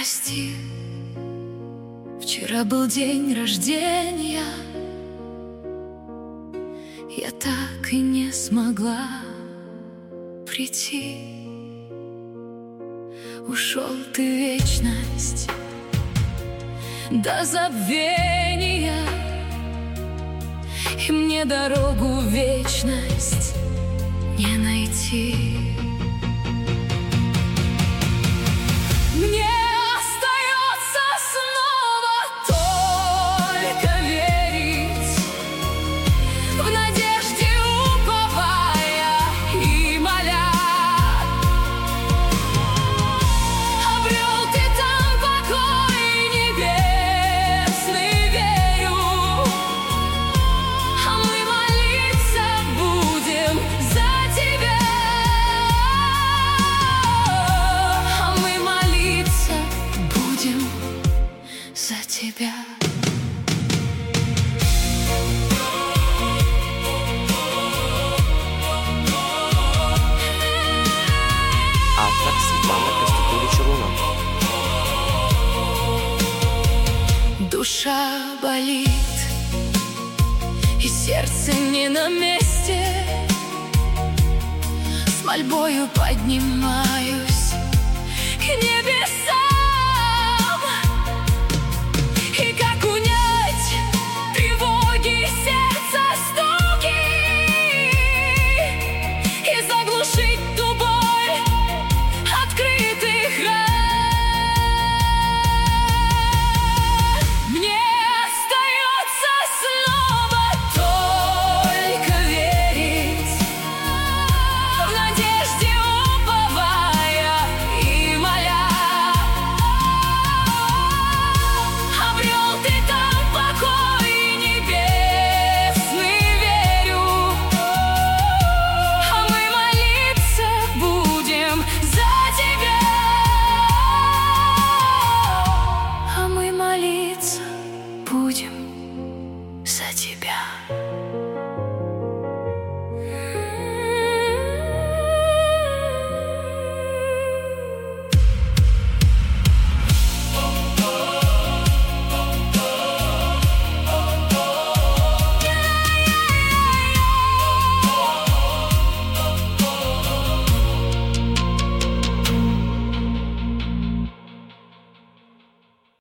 Прости, вчера был день рождения, я так и не смогла прийти. Ушел ты в вечность до забвения, и мне дорогу в вечность не найти. Мне остается снова только верить, в надежде уповая и моля. Обрел ты там покой небесный, верю, а мы молиться будем за тебя. А мы молиться будем за тебя. Автор Светлана Костюкович-Руна. Душа болит, и сердце не на месте. С мольбою поднимаюсь к небесам. И как унять тревоги, сердца стуки, и заглушить ту боль открытых ран. Мне остается снова только верить, в надежде уповая и моля. Обрел ты там покой небесный, верю, а мы молиться будем за тебя. А мы молиться будем